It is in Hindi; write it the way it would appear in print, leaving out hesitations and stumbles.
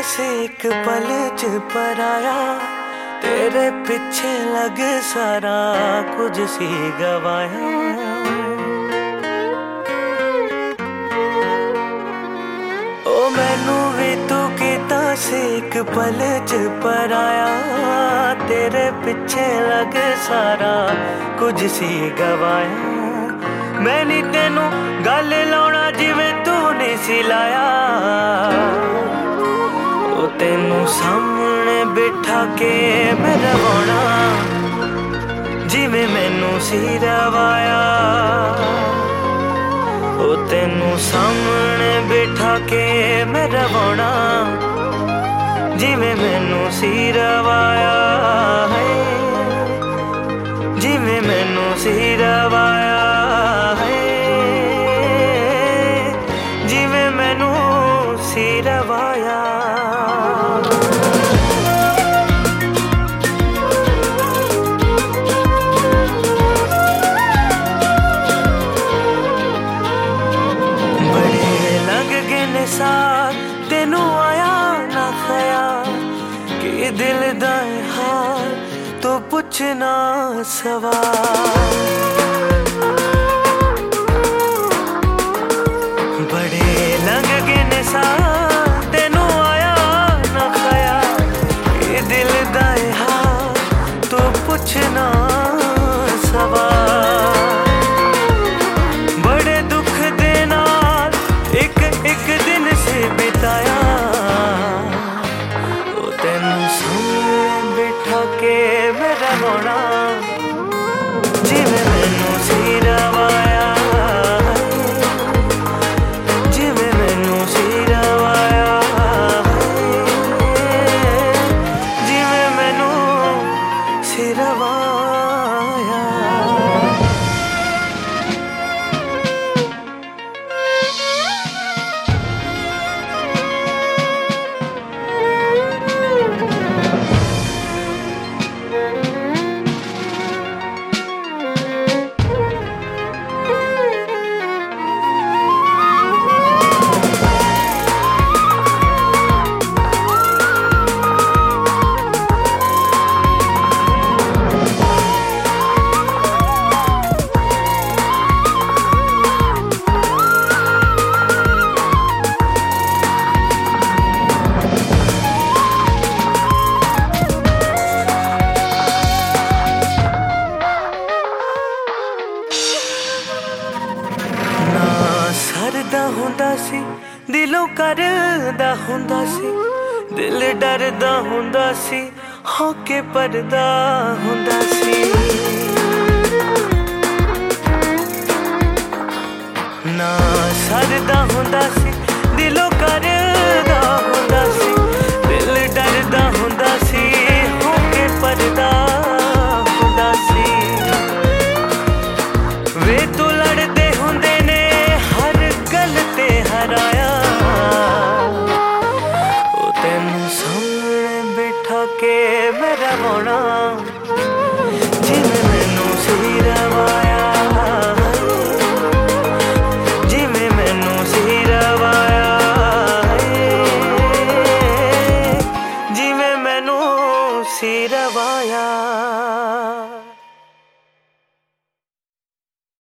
से एक पल च पराया, तेरे पिछे लग सारा कुछ सी गवाया। ओ मैनू भी तू कीता से एक पल च पराया, तेरे पिछे लग सारा कुछ सी गवाया। मैं नी तेनू गल लाउणा जिवें तू नहीं सी लाया, ओ तेनू सामने बिठा के मैं रवाना जिवें मैनू सी रवाया। ओ तेनू सामने बिठा के मैं रवाना जिवें मैनू सी रवाया, जिवें मैनू सी रवाया, जिवें मैनू सी रवाया। तेनू आया ना ख्याल कि दिल दा हाल तो पूछना सवाल। बड़े लंघ गए ने साल तेनू आया ना ख्याल कि दिल दा हाल तो पूछना सवाल। बड़े दुख दे नाल एक दिन से बिताया, ओ तेनू सामने बिठा के मैं रवाना जिवें मैनू सी रवाया, जिवें मैनू सी रवाया, जिवें मैनू सी रवाया। सरदा हुंदा सी दिलों करदा हुंदा सी, दिल डरदा हुंदा सी होके परदा हुंदा सी। ना सरदा हुंदा सी दिलों करदा हुंदा सी, दिल डरदा हुंदा सी होके परदा हुंदा सी। वे तू लड़दे हुंदे ने हर गल ते हराया, ओ तेनू सामने बिठा के मैं रवाना जिवें मैनू सी रवाया, जिवें मैनू सी रवाया, जिवें मैनू सी रवाया।